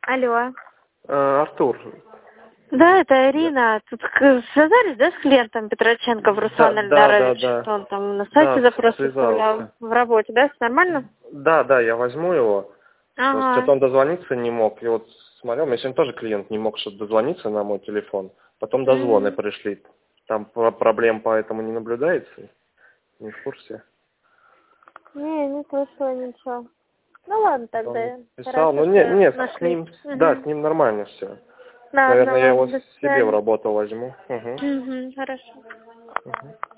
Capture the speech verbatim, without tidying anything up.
Алло. Э, Артур. Да, это Ирина. Тут к- связались, да, с клиентом Петроченков Руслан Да, Эльдарович? да, да, Что он там на да. сайте Да, запрос связался. выставлял в работе, да? Все нормально? Да, да, я возьму его. Ага. Что-то он дозвониться не мог. И вот смотрел, мне сегодня тоже клиент не мог что-то дозвониться на мой телефон. Потом дозвоны Мгм. пришли. Там про- проблем поэтому не наблюдается. Не в курсе. Не, не слышала ничего. Ну ладно тогда. Он я- писал, Хорошо, ну не, что нет, с нашли. ним, да, Угу. с ним нормально все. Ладно, Наверное, я его ладно, до себе в свидания. работу возьму. Угу. Угу, хорошо. Угу.